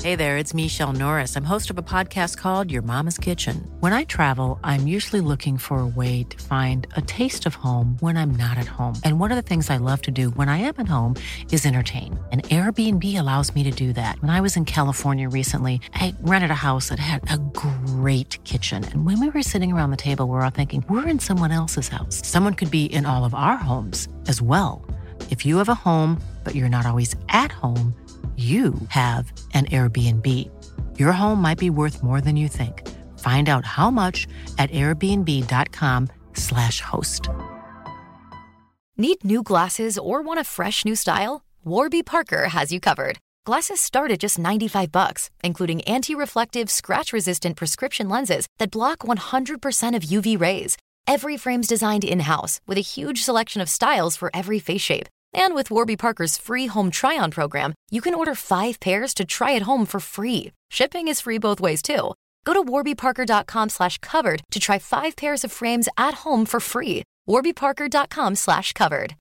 Hey there, it's Michelle Norris. I'm host of a podcast called Your Mama's Kitchen. When I travel, I'm usually looking for a way to find a taste of home when I'm not at home. And one of the things I love to do when I am at home is entertain. And Airbnb allows me to do that. When I was in California recently, I rented a house that had a great kitchen. And when we were sitting around the table, we were all thinking, we're in someone else's house. Someone could be in all of our homes as well. If you have a home, but you're not always at home, you have an Airbnb. Your home might be worth more than you think. Find out how much at airbnb.com/host. Need new glasses or want a fresh new style? Warby Parker has you covered. Glasses start at just $95, including anti-reflective, scratch-resistant prescription lenses that block 100% of UV rays. Every frame's designed in-house with a huge selection of styles for every face shape. And with Warby Parker's free home try-on program, you can order 5 pairs to try at home for free. Shipping is free both ways, too. Go to warbyparker.com/covered to try 5 pairs of frames at home for free. warbyparker.com/covered.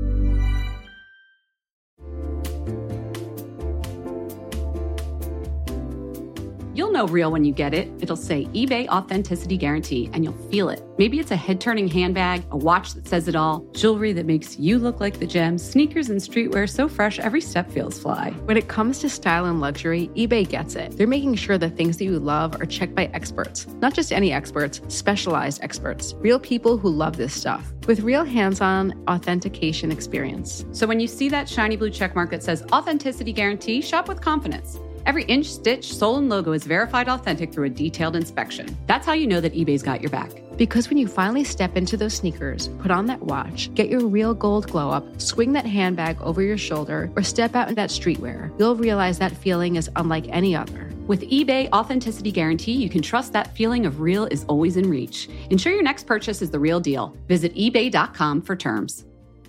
You'll know real when you get it. It'll say eBay Authenticity Guarantee, and you'll feel it. Maybe it's a head-turning handbag, a watch that says it all, jewelry that makes you look like the gems, sneakers and streetwear so fresh every step feels fly. When it comes to style and luxury, eBay gets it. They're making sure the things that you love are checked by experts. Not just any experts, specialized experts. Real people who love this stuff. With real hands-on authentication experience. So when you see that shiny blue checkmark that says Authenticity Guarantee, shop with confidence. Every inch, stitch, sole, and logo is verified authentic through a detailed inspection. That's how you know that eBay's got your back. Because when you finally step into those sneakers, put on that watch, get your real gold glow up, swing that handbag over your shoulder, or step out in that streetwear, you'll realize that feeling is unlike any other. With eBay Authenticity Guarantee, you can trust that feeling of real is always in reach. Ensure your next purchase is the real deal. Visit ebay.com for terms.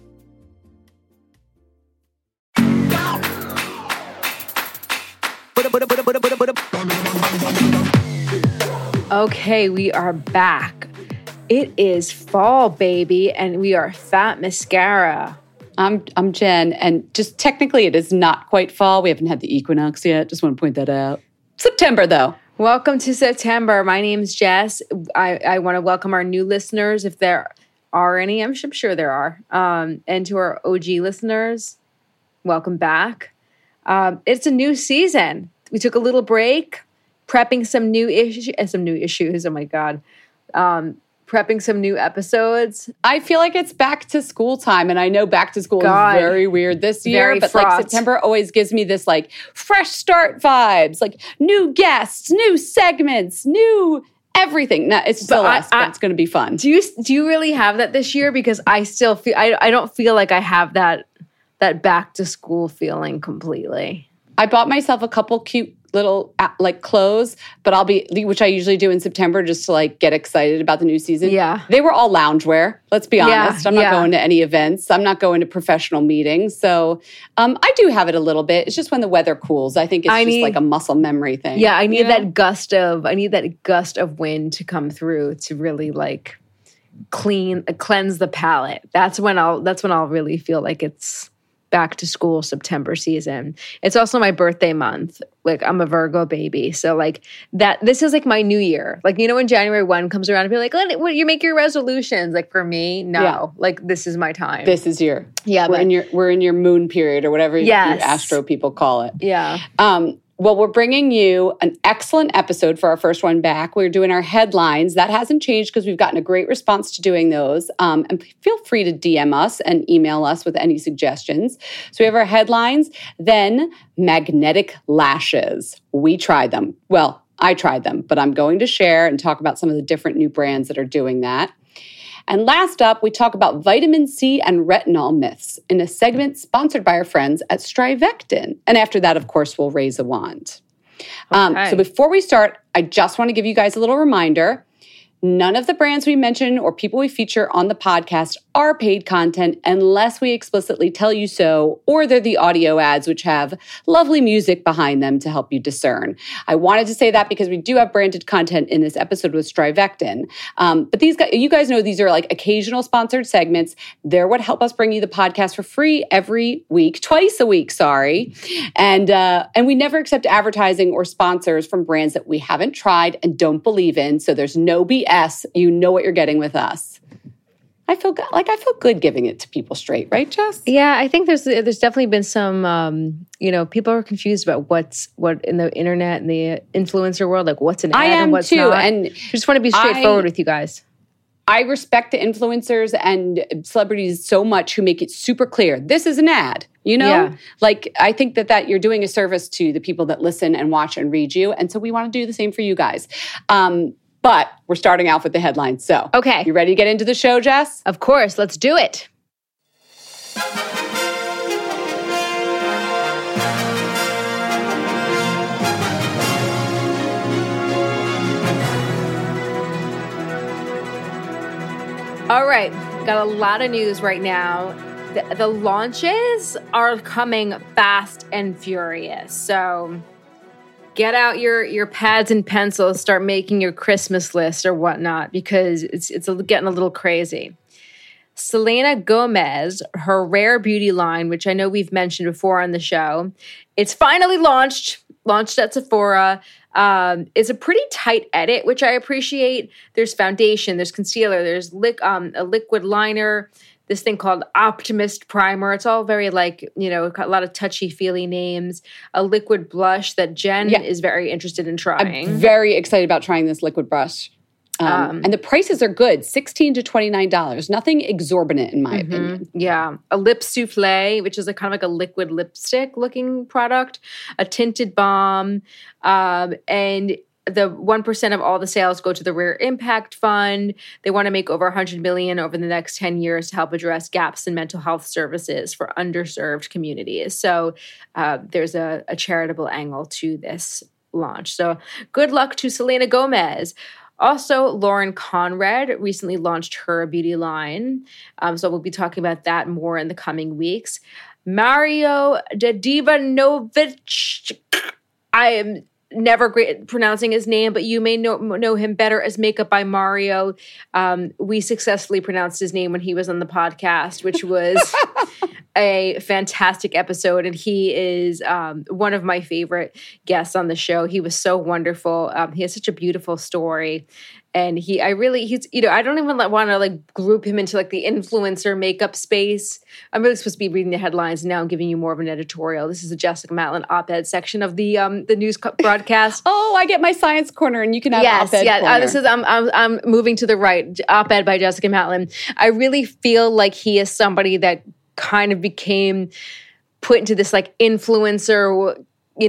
Okay, we are back. It is fall, baby, and we are Fat Mascara. I'm Jen, and just technically it is not quite fall. We haven't had the equinox yet. Just want to point that out. September, though. Welcome to September. My name's Jess. I want to welcome our new listeners, if there are any. I'm sure there are. And to our OG listeners, welcome back. It's a new season. We took a little break, prepping some new issues. Oh my God. Prepping some new episodes. I feel like it's back to school time, and I know back to school is very weird this year, but like September always gives me this like fresh start vibes, like new guests, new segments, new everything. No, it's still us, but it's going to be fun. Do you really have that this year? Because I still feel I don't feel like I have that back to school feeling completely. I bought myself a couple cute little like clothes, but which I usually do in September just to like get excited about the new season. Yeah. They were all loungewear. Let's be honest. I'm not going to any events. I'm not going to professional meetings. So I do have it a little bit. It's just when the weather cools. I think it's just like a muscle memory thing. Yeah. I need that gust of wind to come through to really like cleanse the palate. That's when I'll really feel like it's back to school September season. It's also my birthday month. Like I'm a Virgo baby. So like this is like my new year. Like, you know, when January 1 comes around and be like, oh, you make your resolutions. Like for me, no, like this is my time. This is we're in your moon period or whatever you astro people call it. Yeah. Well, we're bringing you an excellent episode for our first one back. We're doing our headlines. That hasn't changed because we've gotten a great response to doing those. And feel free to DM us and email us with any suggestions. So we have our headlines, then magnetic lashes. We tried them. Well, I tried them, but I'm going to share and talk about some of the different new brands that are doing that. And last up, we talk about vitamin C and retinol myths in a segment sponsored by our friends at Strivectin. And after that, of course, we'll raise a wand. Okay. So before we start, I just want to give you guys a little reminder. None of the brands we mention or people we feature on the podcast are paid content unless we explicitly tell you so, or they're the audio ads, which have lovely music behind them to help you discern. I wanted to say that because we do have branded content in this episode with Strivectin. But these guys, you guys know these are like occasional sponsored segments. They're what help us bring you the podcast for free every week, twice a week, sorry. And we never accept advertising or sponsors from brands that we haven't tried and don't believe in. So there's no BS. You know what you're getting with us. I feel good giving it to people straight, right, Jess? Yeah, I think there's definitely been some, people are confused about what in the internet and the influencer world, like what's an ad and what's not. And I just want to be straightforward with you guys. I respect the influencers and celebrities so much who make it super clear. This is an ad, Yeah. Like, I think that you're doing a service to the people that listen and watch and read you. And so we want to do the same for you guys. But we're starting off with the headlines. So, okay. You ready to get into the show, Jess? Of course. Let's do it. All right. Got a lot of news right now. The launches are coming fast and furious. So get out your pads and pencils, start making your Christmas list or whatnot, because it's getting a little crazy. Selena Gomez, her rare beauty line, which I know we've mentioned before on the show, it's finally launched at Sephora. It's a pretty tight edit, which I appreciate. There's foundation, there's concealer, there's a liquid liner, this thing called Optimist Primer. It's all very a lot of touchy-feely names. A liquid blush that Jen is very interested in trying. I'm very excited about trying this liquid brush. And the prices are good, $16 to $29. Nothing exorbitant in my opinion. Yeah. A lip souffle, which is kind of like a liquid lipstick looking product. A tinted balm. And the 1% of all the sales go to the Rare Impact Fund. They want to make over $100 million over the next 10 years to help address gaps in mental health services for underserved communities. So there's a charitable angle to this launch. So good luck to Selena Gomez. Also, Lauren Conrad recently launched her beauty line. So we'll be talking about that more in the coming weeks. Mario Dedivanovic, I am never great at pronouncing his name, but you may know him better as Makeup by Mario. We successfully pronounced his name when he was on the podcast, which was a fantastic episode. And he is one of my favorite guests on the show. He was so wonderful. He has such a beautiful story. And I don't even want to group him into the influencer makeup space. I'm really supposed to be reading the headlines. And now I'm giving you more of an editorial. This is the Jessica Matlin op-ed section of the news broadcast. Oh, I get my science corner, and you can have op-ed corner. This is I'm moving to the right. Op-ed by Jessica Matlin. I really feel like he is somebody that kind of became put into this influencer,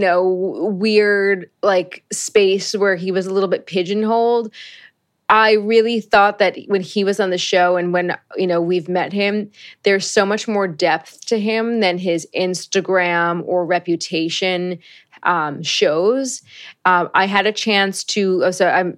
weird space where he was a little bit pigeonholed. I really thought that when he was on the show and when, we've met him, there's so much more depth to him than his Instagram or reputation shows. I had a chance to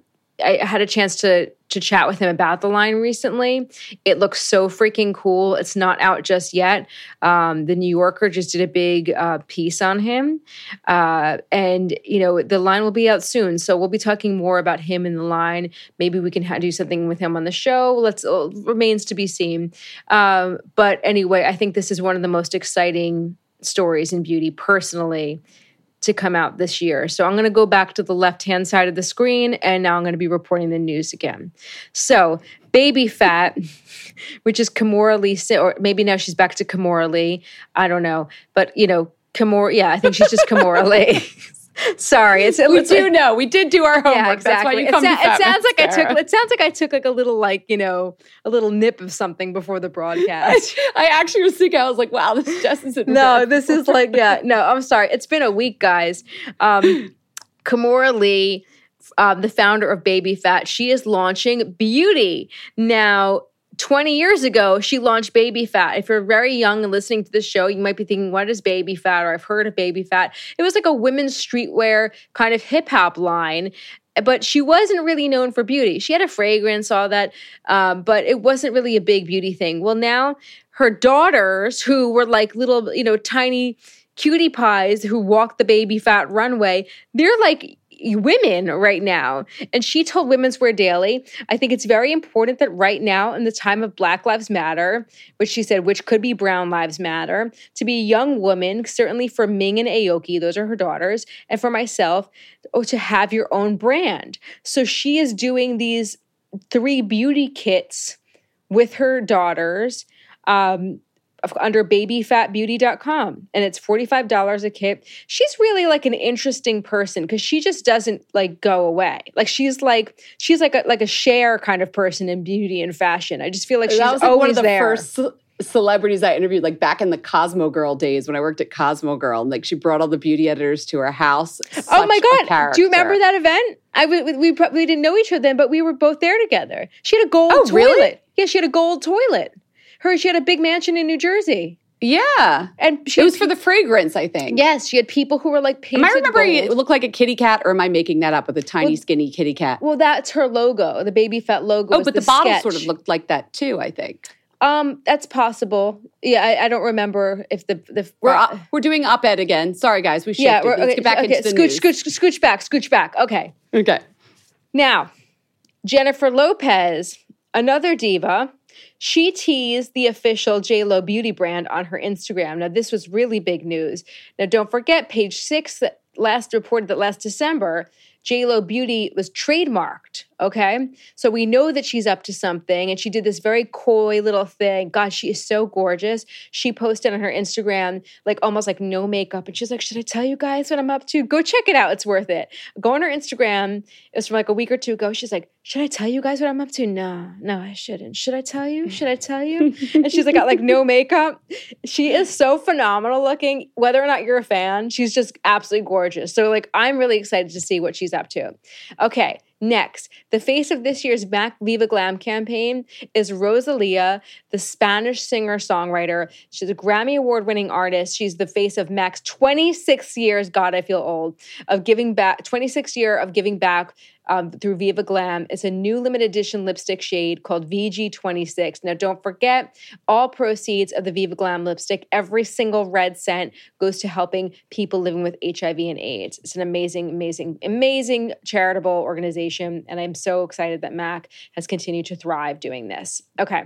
chat with him about the line recently. It looks so freaking cool. It's not out just yet. The New Yorker just did a big piece on him. And the line will be out soon. So we'll be talking more about him in the line. Maybe we can do something with him on the show. Remains to be seen. But anyway, I think this is one of the most exciting stories in beauty personally to come out this year. So I'm going to go back to the left-hand side of the screen, and now I'm going to be reporting the news again. So Baby Phat, which is Kimora Lee, or maybe now she's back to Kimora Lee. I don't know. But, Kimora, I think she's just Kimora Lee. Sorry, we did do our homework. Yeah, exactly. That's why you come to Phat Mascara. It sounds like I took a little a little nip of something before the broadcast. I actually was thinking, I was like, wow, this just isn't. No, this is I'm sorry. It's been a week, guys. Kimora Lee, the founder of Baby Phat, she is launching beauty now. 20 years ago, she launched Baby Phat. If you're very young and listening to this show, you might be thinking, what is Baby Phat? Or I've heard of Baby Phat. It was like a women's streetwear kind of hip hop line. but she wasn't really known for beauty. She had a fragrance, all that, but it wasn't really a big beauty thing. Well, now her daughters, who were like little, tiny cutie pies who walked the baby fat runway, they're like women right now. And she told Women's Wear Daily, I think it's very important that right now in the time of Black Lives Matter, which she said, which could be Brown Lives Matter, to be a young woman, certainly for Ming and Aoki, those are her daughters, and for myself, to have your own brand. So she is doing these 3 beauty kits with her daughters, under babyfatbeauty.com, and it's $45 a kit. She's really like an interesting person because she just doesn't like go away. Like she's like a Cher kind of person in beauty and fashion. I just feel like she's that was always one of the there. first celebrities I interviewed, like back in the Cosmo Girl days when I worked at Cosmo Girl, and like she brought all the beauty editors to her house. Oh my God! Do you remember that event? We probably didn't know each other then, but we were both there together. She had a gold toilet. Really? Yeah, she had a gold toilet. She had a big mansion in New Jersey. Yeah. And it was for the fragrance, I think. Yes, she had people who were like painted Am I remembering gold. it looked like a kitty cat, or am I making that up with a tiny, skinny kitty cat? Well, that's her logo. The Baby Fat logo. Oh, but the bottle sketch. sort of looked like that too, I think. That's possible. Yeah, I don't remember if the We're doing op-ed again. Sorry, guys, we shifted. Let's get back into the news. Scooch back. Okay. Now, Jennifer Lopez, another diva. She teased the official JLo beauty brand on her Instagram. Now, this was really big news. Now, don't forget, Page Six that reported that last December, JLo Beauty was trademarked, okay? So we know that she's up to something, and she did this very coy little thing. God, she is so gorgeous. She posted on her Instagram, like almost like no makeup, and she's like, should I tell you guys what I'm up to? Go check it out. It's worth it. Go on her Instagram. It was from like a week or two ago. She's like, should I tell you guys what I'm up to? No, I shouldn't. Should I tell you? And she's like, got like no makeup. She is so phenomenal looking. Whether or not you're a fan, she's just absolutely gorgeous. So like, I'm really excited to see what she's up to. Okay. Next, the face of this year's MAC Viva Glam campaign is Rosalía, the Spanish singer-songwriter. She's a Grammy Award-winning artist. She's the face of MAC's 26 years, God, I feel old, of giving back, 26th year of giving back through Viva Glam. It's a new limited edition lipstick shade called VG26. Now, don't forget, all proceeds of the Viva Glam lipstick, every single red cent goes to helping people living with HIV and AIDS. It's an amazing, amazing, amazing charitable organization, and I'm so excited that MAC has continued to thrive doing this. Okay.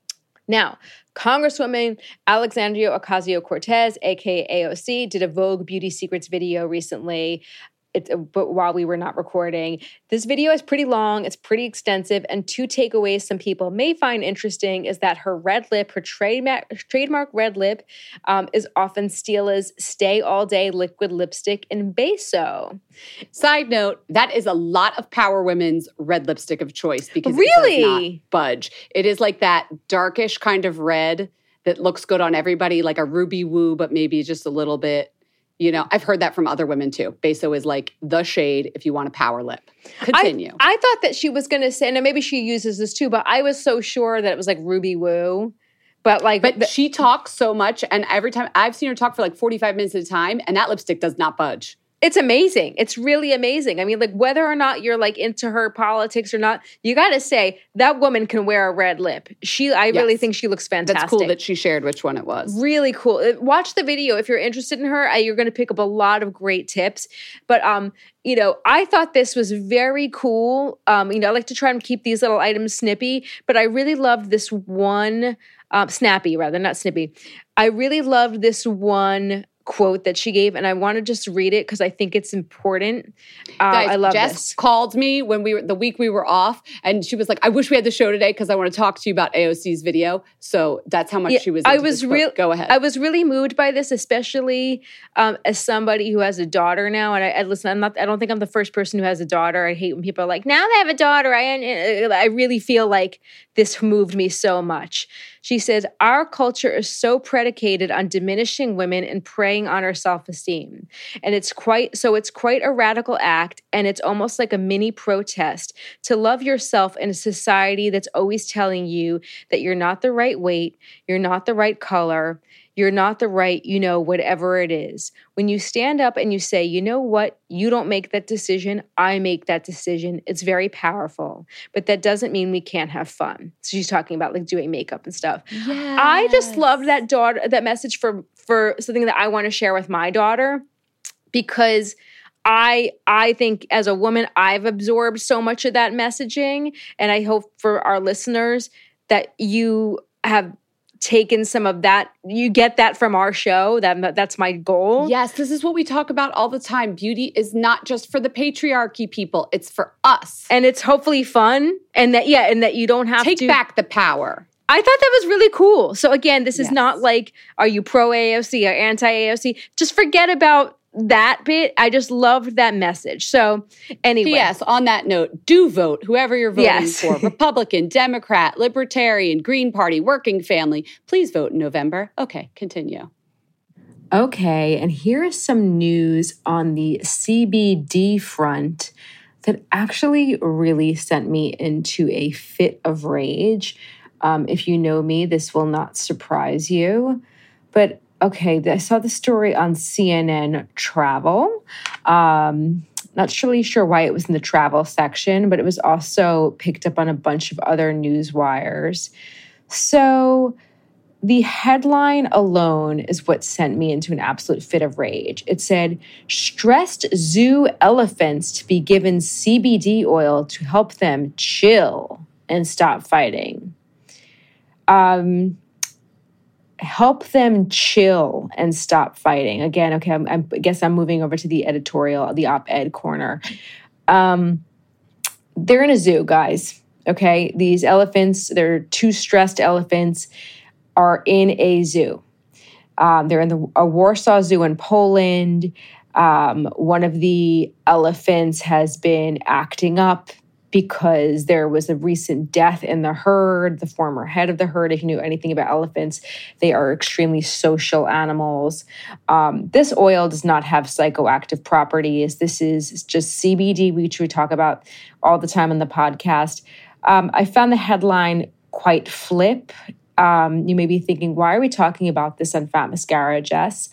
Now, Congresswoman Alexandria Ocasio-Cortez, aka AOC, did a Vogue Beauty Secrets video recently. But while we were not recording. This video is pretty long, it's pretty extensive, and 2 takeaways some people may find interesting is that her red lip, her trademark red lip, is often Stila's Stay All Day liquid lipstick in Beso. Side note, that is a lot of power women's red lipstick of choice because it does not budge. It is like that darkish kind of red that looks good on everybody, like a ruby woo, but maybe just a little bit. You know, I've heard that from other women too. Beso is like the shade if you want a power lip. Continue. I thought that she was going to say, and maybe she uses this too, but I was so sure that it was like Ruby Woo. But she talks so much, and every time I've seen her talk for like 45 minutes at a time, and that lipstick does not budge. It's amazing. It's really amazing. I mean, like whether or not you're like into her politics or not, you got to say that woman can wear a red lip. I really think she looks fantastic. That's cool that she shared which one it was. Really cool. Watch the video if you're interested in her. You're going to pick up a lot of great tips. But I thought this was very cool. I like to try and keep these little items snippy, but I really loved this one snappy rather, not snippy. I really loved this one quote that she gave, and I want to just read it because I think it's important. Guys, I love Jess this. Called me when the week we were off, and she was like, "I wish we had the show today because I want to talk to you about AOC's video." So that's how much she was. Go ahead. I was really moved by this, especially as somebody who has a daughter now. And I listen. I don't think I'm the first person who has a daughter. I hate when people are like, "Now they have a daughter." I really feel like this moved me so much. She says, "Our culture is so predicated on diminishing women and preying on our self-esteem. And it's quite a radical act, and it's almost like a mini protest to love yourself in a society that's always telling you that you're not the right weight, you're not the right color, You're not the right, whatever it is. When you stand up and you say, you know what, you don't make that decision, I make that decision, it's very powerful. But that doesn't mean we can't have fun. So she's talking about like doing makeup and stuff. Yes. I just loved that message for something that I want to share with my daughter, because I think as a woman, I've absorbed so much of that messaging. And I hope for our listeners that you have taken some of that, you get that from our show. That's my goal. Yes, this is what we talk about all the time. Beauty is not just for the patriarchy people, it's for us. And it's hopefully fun, and that you don't have to take back the power. I thought that was really cool. So again, this is not like, are you pro AOC or anti AOC? Just forget about that bit. I just loved that message. So anyway. Yes, on that note, do vote, whoever you're voting for. Republican, Democrat, Libertarian, Green Party, Working Family. Please vote in November. Okay, continue. Okay, and here is some news on the CBD front that actually really sent me into a fit of rage. If you know me, this will not surprise you. But okay, I saw the story on CNN Travel. Not really sure why it was in the travel section, but it was also picked up on a bunch of other news wires. So the headline alone is what sent me into an absolute fit of rage. It said, stressed zoo elephants to be given CBD oil to help them chill and stop fighting. Help them chill and stop fighting. Again, okay, I guess I'm moving over to the editorial, the op-ed corner. They're in a zoo, guys, okay? These elephants, they're two stressed elephants, are in a zoo. They're in a Warsaw Zoo in Poland. One of the elephants has been acting up because there was a recent death in the herd, the former head of the herd. If you knew anything about elephants, they are extremely social animals. This oil does not have psychoactive properties. This is just CBD, which we talk about all the time on the podcast. I found the headline quite flip. You may be thinking, why are we talking about this on Fat Mascara, Jess?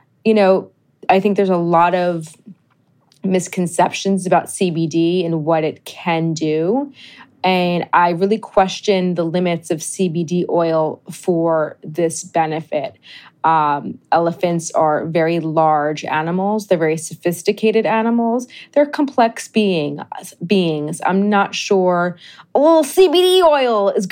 I think there's a lot of misconceptions about CBD and what it can do. And I really question the limits of CBD oil for this benefit. Elephants are very large animals. They're very sophisticated animals. They're complex beings. I'm not sure a little CBD oil is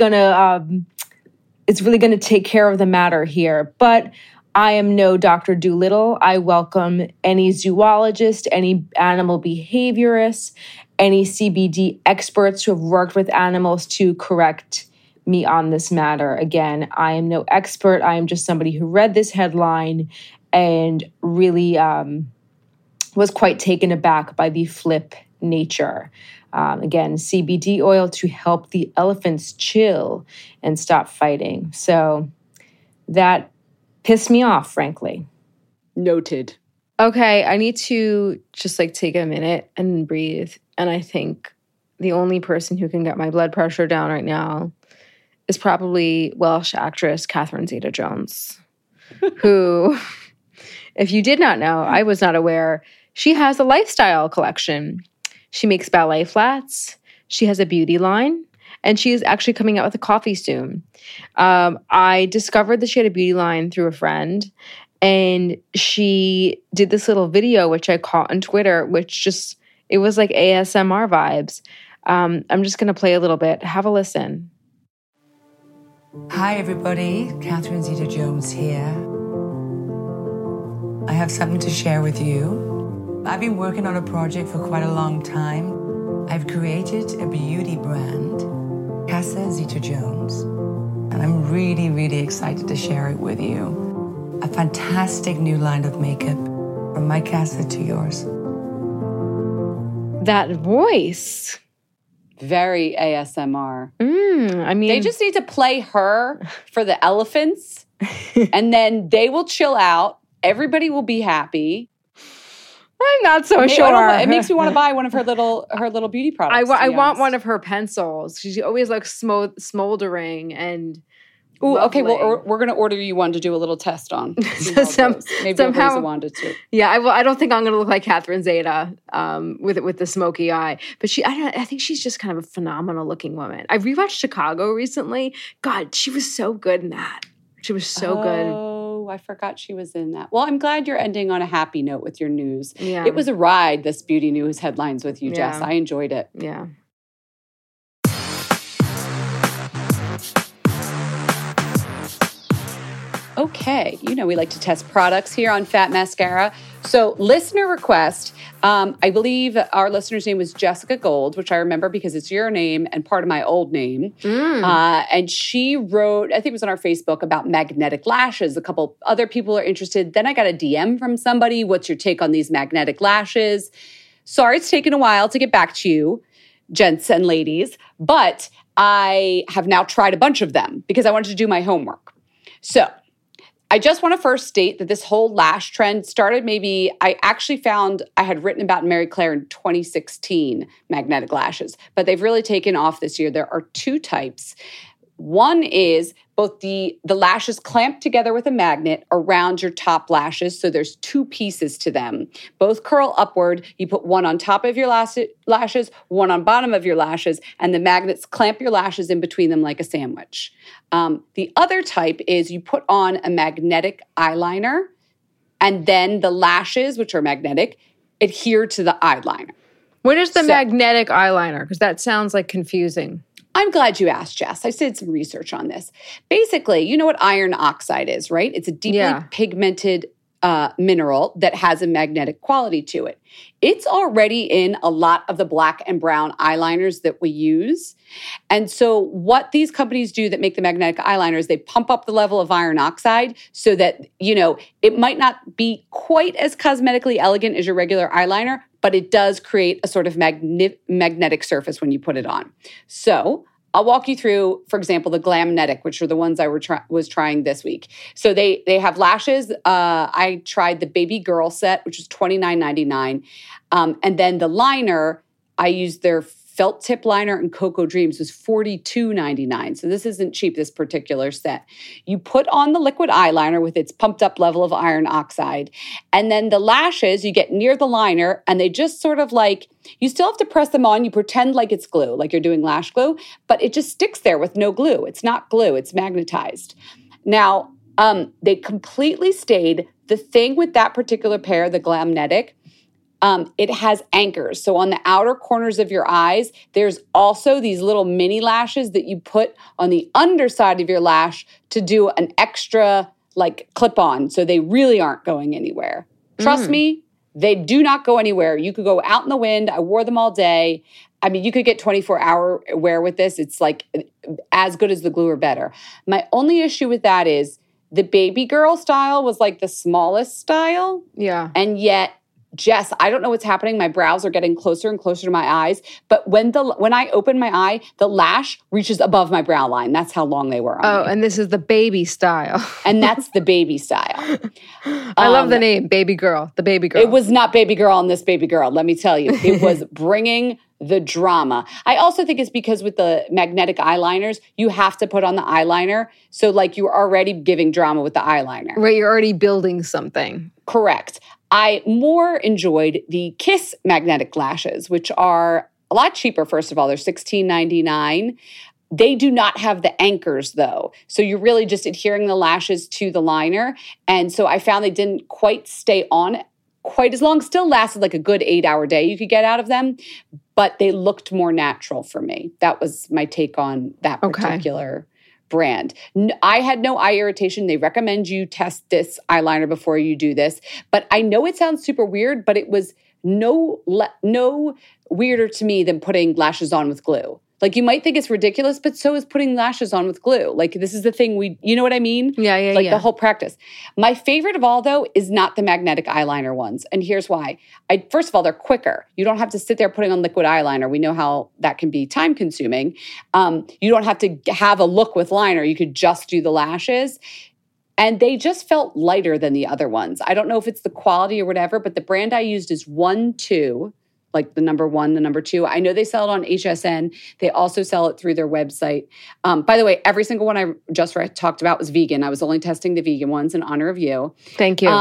it's really going to take care of the matter here. But I am no Dr. Dolittle. I welcome any zoologist, any animal behaviorist, any CBD experts who have worked with animals to correct me on this matter. Again, I am no expert. I am just somebody who read this headline and really was quite taken aback by the flip nature. Again, CBD oil to help the elephants chill and stop fighting. So that pissed me off, frankly. Noted. Okay, I need to just take a minute and breathe. And I think the only person who can get my blood pressure down right now is probably Welsh actress Catherine Zeta-Jones, who, if you did not know, I was not aware, she has a lifestyle collection. She makes ballet flats. She has a beauty line. And she is actually coming out with a coffee soon. I discovered that she had a beauty line through a friend. And she did this little video, which I caught on Twitter, it was like ASMR vibes. I'm just going to play a little bit. Have a listen. Hi, everybody. Catherine Zeta-Jones here. I have something to share with you. I've been working on a project for quite a long time. I've created a beauty brand, Casa Zeta-Jones, and I'm really, really excited to share it with you. A fantastic new line of makeup from my casa to yours. That voice. Very ASMR. They just need to play her for the elephants, and then they will chill out. Everybody will be happy. I'm not so sure. It makes me want to buy one of her little beauty products. I want one of her pencils. She always looks smoldering and Ooh, okay. Lovely. Well, we're going to order you one to do a little test on. See how it goes. Maybe somehow, Raisa Wanda too. Yeah, I don't think I'm going to look like Catherine Zeta with the smoky eye. But I think she's just kind of a phenomenal looking woman. I rewatched Chicago recently. God, she was so good in that. She was so good. Oh, I forgot she was in that. Well, I'm glad you're ending on a happy note with your news. Yeah. It was a ride, this Beauty News headlines with you, Yeah. Jess. I enjoyed it. Yeah. Okay, we like to test products here on Fat Mascara. So listener request, I believe our listener's name was Jessica Gold, which I remember because it's your name and part of my old name. And she wrote, I think it was on our Facebook, about magnetic lashes. A couple other people are interested. Then I got a DM from somebody. What's your take on these magnetic lashes? Sorry, it's taken a while to get back to you, gents and ladies, but I have now tried a bunch of them because I wanted to do my homework. So I just want to first state that this whole lash trend started I actually found I had written about Mary Claire in 2016, magnetic lashes, but they've really taken off this year. There are two types. One is both the lashes clamped together with a magnet around your top lashes. So there's two pieces to them. Both curl upward. You put one on top of your lashes, one on bottom of your lashes, and the magnets clamp your lashes in between them like a sandwich. The other type is you put on a magnetic eyeliner, and then the lashes, which are magnetic, adhere to the eyeliner. What is the magnetic eyeliner? Because that sounds like confusing. I'm glad you asked, Jess. I did some research on this. Basically, you know what iron oxide is, right? It's a deeply pigmented mineral that has a magnetic quality to it. It's already in a lot of the black and brown eyeliners that we use. And so what these companies do that make the magnetic eyeliner is they pump up the level of iron oxide so that, it might not be quite as cosmetically elegant as your regular eyeliner, but it does create a sort of magnetic surface when you put it on. So I'll walk you through, for example, the Glamnetic, which are the ones I was trying this week. So they have lashes. I tried the Baby Girl set, which was $29.99. And then the liner, I used their Felt Tip Liner and Cocoa Dreams was $42.99. So this isn't cheap, this particular set. You put on the liquid eyeliner with its pumped up level of iron oxide. And then the lashes, you get near the liner and they just sort of you still have to press them on. You pretend like it's glue, like you're doing lash glue, but it just sticks there with no glue. It's not glue, it's magnetized. Now, they completely stayed. The thing with that particular pair, the Glamnetic, it has anchors. So on the outer corners of your eyes, there's also these little mini lashes that you put on the underside of your lash to do an extra clip on. So they really aren't going anywhere. Trust me, they do not go anywhere. You could go out in the wind. I wore them all day. I mean, you could get 24-hour wear with this. It's as good as the glue or better. My only issue with that is the Baby Girl style was the smallest style. Yeah. And yet, Jess, I don't know what's happening. My brows are getting closer and closer to my eyes. But when I open my eye, the lash reaches above my brow line. That's how long they were on me. And this is the baby style. And that's the baby style. I love the name, Baby Girl, the Baby Girl. It was not Baby Girl on this Baby Girl, let me tell you. It was bringing the drama. I also think it's because with the magnetic eyeliners, you have to put on the eyeliner. So you're already giving drama with the eyeliner. Right, you're already building something. Correct. I more enjoyed the Kiss magnetic lashes, which are a lot cheaper, first of all. They're $16.99. They do not have the anchors, though. So you're really just adhering the lashes to the liner. And so I found they didn't quite stay on quite as long. Still lasted a good 8-hour day you could get out of them. But they looked more natural for me. That was my take on that particular brand. I had no eye irritation. They recommend you test this eyeliner before you do this. But I know it sounds super weird, but it was no weirder to me than putting lashes on with glue. You might think it's ridiculous, but so is putting lashes on with glue. This is the thing you know what I mean? Yeah. The whole practice. My favorite of all, though, is not the magnetic eyeliner ones. And here's why. First of all, they're quicker. You don't have to sit there putting on liquid eyeliner. We know how that can be time consuming. You don't have to have a look with liner. You could just do the lashes. And they just felt lighter than the other ones. I don't know if it's the quality or whatever, but the brand I used is 1-2. like the number 1, the number 2. I know they sell it on HSN. They also sell it through their website. By the way, every single one I just talked about was vegan. I was only testing the vegan ones in honor of you. Thank you.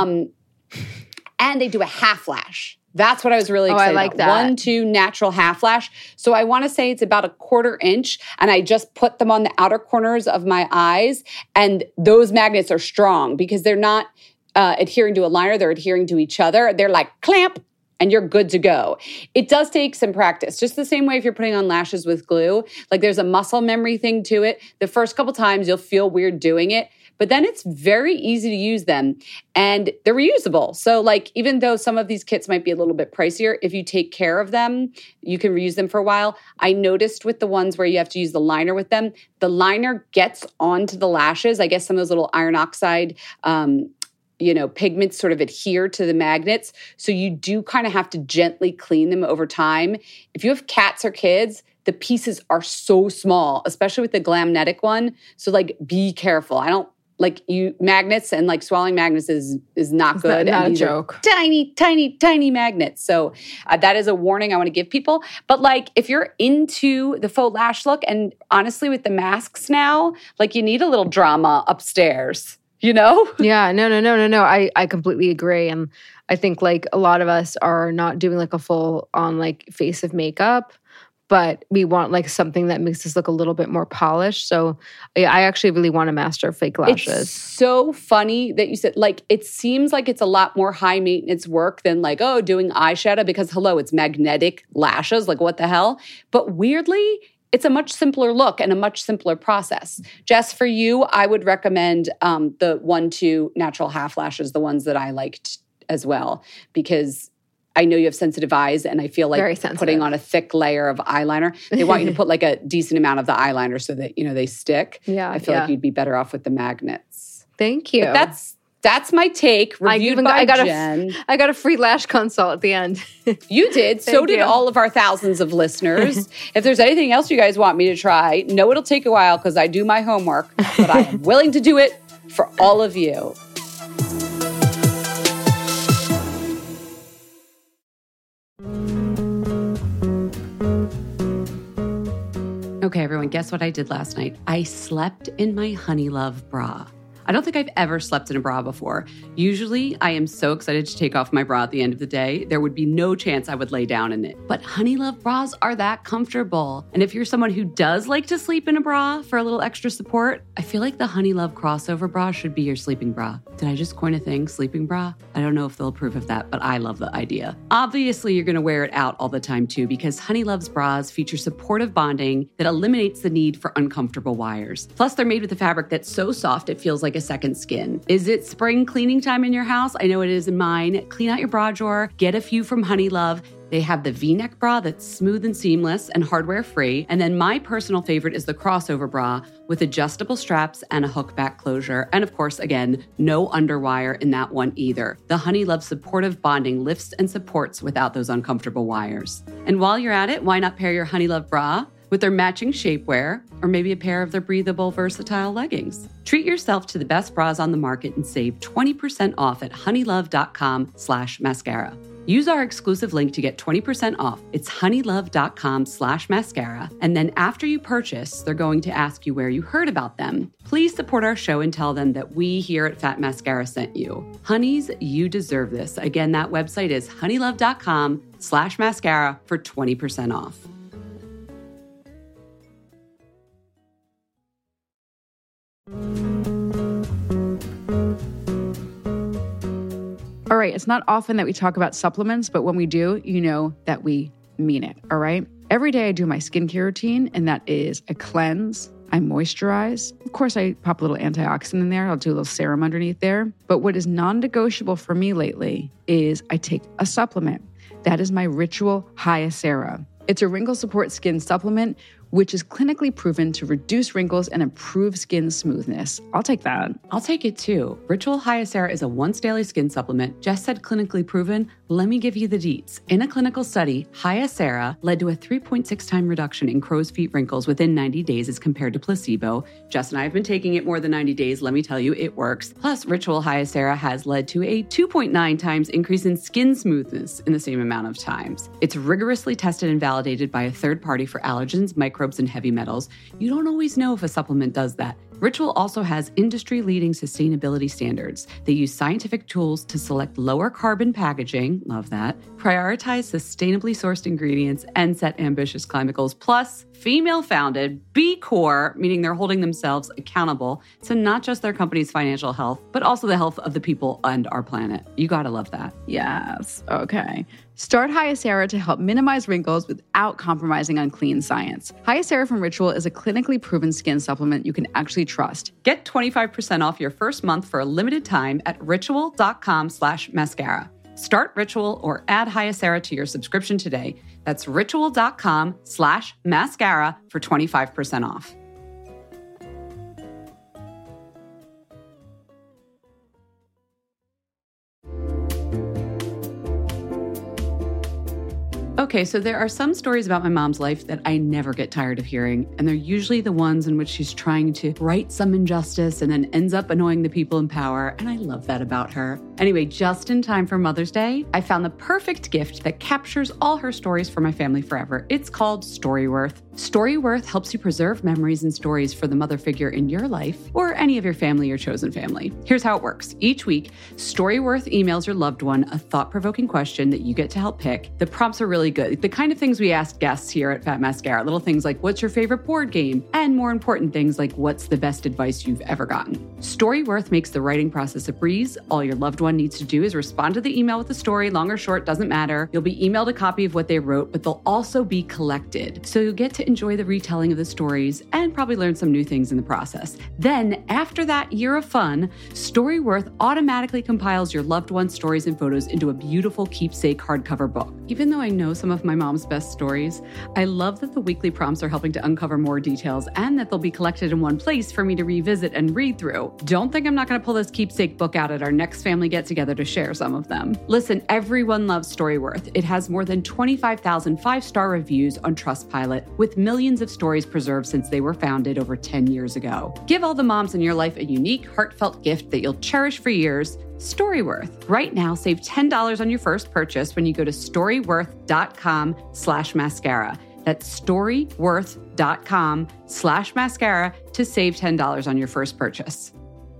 And they do a half lash. That's what I was really excited I like about. that. 1, 2 natural half lash. So I want to say it's about a 1/4 inch, and I just put them on the outer corners of my eyes. And those magnets are strong because they're not adhering to a liner. They're adhering to each other. They're like clamp, and you're good to go. It does take some practice. Just the same way if you're putting on lashes with glue. Like there's a muscle memory thing to it. The first couple times you'll feel weird doing it, but then it's very easy to use them and they're reusable. So like even though some of these kits might be a little bit pricier, if you take care of them, you can reuse them for a while. I noticed with the ones where you have to use the liner with them, the liner gets onto the lashes. I guess some of those little iron oxide pigments sort of adhere to the magnets. So you do kind of have to gently clean them over time. If you have cats or kids, the pieces are so small, especially with the Glamnetic one. So like be careful. I don't like magnets and like swallowing magnets is not good. Not and a joke. Tiny, tiny, tiny magnets. So that is a warning I want to give people. But like if you're into the faux lash look, and honestly with the masks now, like you need a little drama upstairs. You know? Yeah, no. I completely agree. And I think like a lot of us are not doing like a full on like face of makeup, but we want like something that makes us look a little bit more polished. So I actually really want to master fake lashes. It's so funny that you said, like, it seems like it's a lot more high maintenance work than like, oh, doing eyeshadow because hello, it's magnetic lashes. Like what the hell? But weirdly, it's a much simpler look and a much simpler process. Jess, for you, I would recommend the 1, 2 natural half lashes, the ones that I liked as well, because I know you have sensitive eyes and I feel like putting on a thick layer of eyeliner, they want you to put like a decent amount of the eyeliner so that, they stick. Yeah, I feel like you'd be better off with the magnets. Thank you. But that's my take, reviewed by Jen. I got a free lash consult at the end. You did. So did all of our thousands of listeners. If there's anything else you guys want me to try, no, it'll take a while because I do my homework, but I am willing to do it for all of you. Okay, everyone, guess what I did last night? I slept in my Honeylove bra. I don't think I've ever slept in a bra before. Usually, I am so excited to take off my bra at the end of the day, there would be no chance I would lay down in it. But Honeylove bras are that comfortable. And if you're someone who does like to sleep in a bra for a little extra support, I feel like the Honeylove crossover bra should be your sleeping bra. Did I just coin a thing, sleeping bra? I don't know if they'll approve of that, but I love the idea. Obviously, you're gonna wear it out all the time too, because Honeylove's bras feature supportive bonding that eliminates the need for uncomfortable wires. Plus, they're made with a fabric that's so soft it feels like a second skin. Is it spring cleaning time in your house? I know it is in mine. Clean out your bra drawer, get a few from Honeylove. They have the V-neck bra that's smooth and seamless and hardware-free. And then my personal favorite is the crossover bra with adjustable straps and a hook back closure. And of course, again, no underwire in that one either. The Honeylove supportive bonding lifts and supports without those uncomfortable wires. And while you're at it, why not pair your Honeylove bra with their matching shapewear, or maybe a pair of their breathable, versatile leggings? Treat yourself to the best bras on the market and save 20% off at honeylove.com/mascara. Use our exclusive link to get 20% off. It's honeylove.com/mascara. And then after you purchase, they're going to ask you where you heard about them. Please support our show and tell them that we here at Fat Mascara sent you. Honeys, you deserve this. Again, that website is honeylove.com/mascara for 20% off. All right, it's not often that we talk about supplements, but when we do, you know that we mean it, all right? Every day I do my skincare routine, and that is I cleanse, I moisturize. Of course, I pop a little antioxidant in there. I'll do a little serum underneath there. But what is non-negotiable for me lately is I take a supplement. That is my Ritual Hyacera. It's a wrinkle support skin supplement which is clinically proven to reduce wrinkles and improve skin smoothness. I'll take that. I'll take it too. Ritual Hyacera is a once daily skin supplement. Jess said clinically proven. Let me give you the deets. In a clinical study, Hyacera led to a 3.6 time reduction in crow's feet wrinkles within 90 days as compared to placebo. Jess and I have been taking it more than 90 days. Let me tell you, it works. Plus, Ritual Hyacera has led to a 2.9 times increase in skin smoothness in the same amount of times. It's rigorously tested and validated by a third party for allergens, microbes, and heavy metals. You don't always know if a supplement does that. Ritual also has industry-leading sustainability standards. They use scientific tools to select lower carbon packaging, love that, prioritize sustainably sourced ingredients, and set ambitious climate goals. Plus, female-founded, B Corp, meaning they're holding themselves accountable to not just their company's financial health, but also the health of the people and our planet. You gotta love that. Yes. Okay. Start Hyacera to help minimize wrinkles without compromising on clean science. Hyacera from Ritual is a clinically proven skin supplement you can actually trust. Get 25% off your first month for a limited time at ritual.com/mascara. Start Ritual or add Hyacera to your subscription today. That's ritual.com/mascara for 25% off. Okay, so there are some stories about my mom's life that I never get tired of hearing, and they're usually the ones in which she's trying to right some injustice and then ends up annoying the people in power, and I love that about her. Anyway, just in time for Mother's Day, I found the perfect gift that captures all her stories for my family forever. It's called Storyworth. Storyworth helps you preserve memories and stories for the mother figure in your life or any of your family or chosen family. Here's how it works. Each week, Storyworth emails your loved one a thought-provoking question that you get to help pick. The prompts are really good. The kind of things we ask guests here at Fat Mascara. Little things like, what's your favorite board game? And more important things like, what's the best advice you've ever gotten? Storyworth makes the writing process a breeze. All your loved one needs to do is respond to the email with the story, long or short, doesn't matter. You'll be emailed a copy of what they wrote, but they'll also be collected. So you'll get to enjoy the retelling of the stories and probably learn some new things in the process. Then, after that year of fun, Storyworth automatically compiles your loved one's stories and photos into a beautiful keepsake hardcover book. Even though I know some of my mom's best stories, I love that the weekly prompts are helping to uncover more details and that they'll be collected in one place for me to revisit and read through. Don't think I'm not going to pull this keepsake book out at our next family get-together to share some of them. Listen, everyone loves Storyworth. It has more than 25,000 five-star reviews on Trustpilot, with millions of stories preserved since they were founded over 10 years ago. Give all the moms in your life a unique, heartfelt gift that you'll cherish for years. Storyworth. Right now, save $10 on your first purchase when you go to storyworth.com/mascara. That's storyworth.com/mascara to save $10 on your first purchase.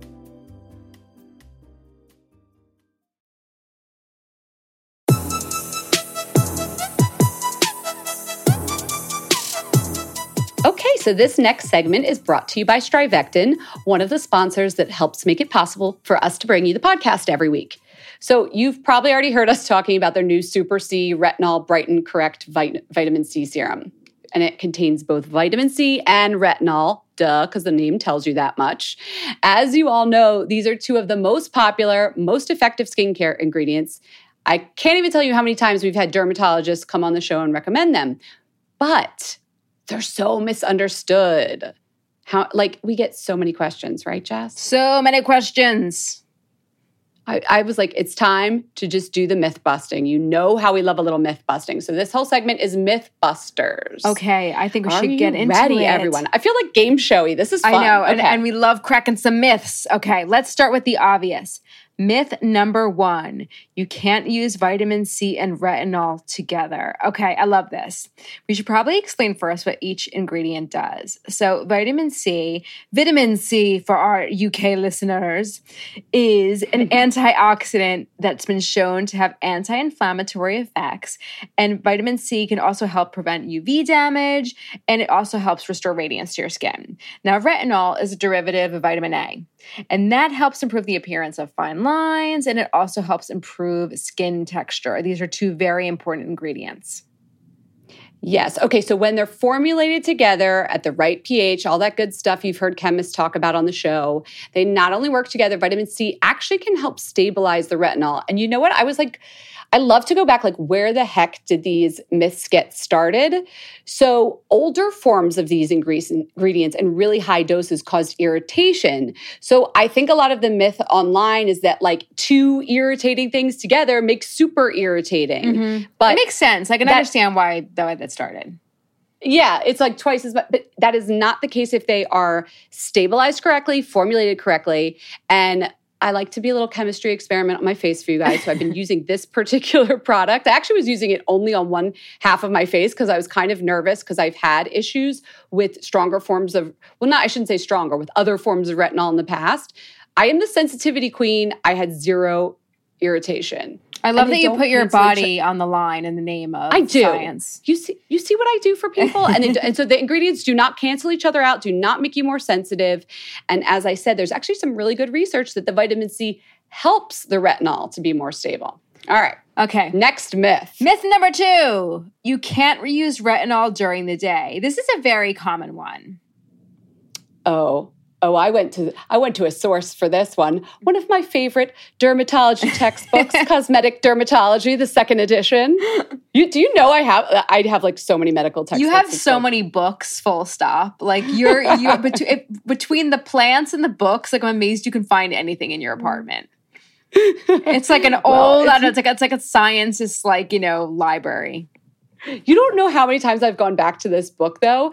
Okay, so this next segment is brought to you by Strivectin, one of the sponsors that helps make it possible for us to bring you the podcast every week. So you've probably already heard us talking about their new Super C Retinol Brighten Correct Vitamin C Serum. And it contains both vitamin C and retinol, because the name tells you that much. As you all know, these are two of the most popular, most effective skincare ingredients. I can't even tell you how many times we've had dermatologists come on the show and recommend them. But they're so misunderstood. We get so many questions, right, Jess? So many questions. I was like, it's time to just do the myth busting. You know how we love a little myth busting. So this whole segment is myth busters. Okay, I think we should get into ready, it. everyone? I feel like game showy. This is fun. I know, okay. and we love cracking some myths. Okay, let's start with the obvious. Myth number 1, you can't use vitamin C and retinol together. Okay, I love this. We should probably explain first what each ingredient does. So vitamin C for our UK listeners, is an antioxidant that's been shown to have anti-inflammatory effects. And vitamin C can also help prevent UV damage, and it also helps restore radiance to your skin. Now, retinol is a derivative of vitamin A. And that helps improve the appearance of fine lines, and it also helps improve skin texture. These are two very important ingredients. Yes. Okay. So when they're formulated together at the right pH, all that good stuff you've heard chemists talk about on the show, they not only work together, vitamin C actually can help stabilize the retinol. And you know what? I was like, I love to go back, like, where the heck did these myths get started? So older forms of these ingredients and really high doses caused irritation. So I think a lot of the myth online is that, like, two irritating things together make super irritating. But it makes sense. I can understand why that started. Yeah, it's like twice as much, but that is not the case if they are stabilized correctly, formulated correctly. And I like to be a little chemistry experiment on my face for you guys. So I've been using this particular product. I actually was using it only on one half of my face because I was kind of nervous because I've had issues with stronger forms of, I shouldn't say stronger, with other forms of retinol in the past. I am the sensitivity queen. I had zero irritation. I love that you put your body on the line in the name of science. You see what I do for people? And so the ingredients do not cancel each other out, do not make you more sensitive. And as I said, there's actually some really good research that the vitamin C helps the retinol to be more stable. All right. Okay. Next myth. Myth number 2. You can't reuse retinol during the day. This is a very common one. I went to a source for this one. One of my favorite dermatology textbooks, Cosmetic Dermatology, the 2nd edition. Do you know I have like so many medical textbooks. You have so many books, full stop. Like you're between the plants and the books, like I'm amazed you can find anything in your apartment. It's like an old, it's like a science, like, library. You don't know how many times I've gone back to this book though.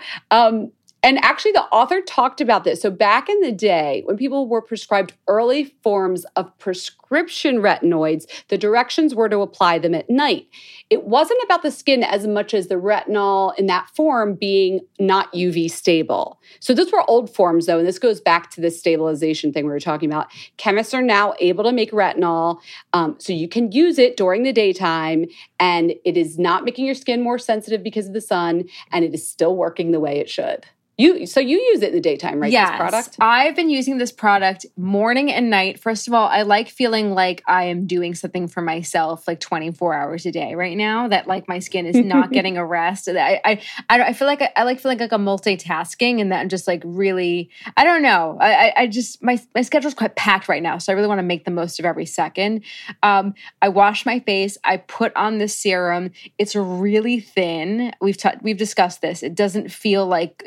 And actually, the author talked about this. So back in the day, when people were prescribed early forms of prescription retinoids, the directions were to apply them at night. It wasn't about the skin as much as the retinol in that form being not UV stable. So those were old forms, though, and this goes back to the stabilization thing we were talking about. Chemists are now able to make retinol, so you can use it during the daytime, and it is not making your skin more sensitive because of the sun, and it is still working the way it should. You use it in the daytime, right? Yes. This product? I've been using this product morning and night. First of all, I like feeling like I am doing something for myself like 24 hours a day right now, that like my skin is not getting a rest. I feel like I like feeling like I'm multitasking, and that I'm just like really, I don't know. I just, my schedule's quite packed right now. So I really want to make the most of every second. I wash my face. I put on this serum. It's really thin. We've discussed this. It doesn't feel like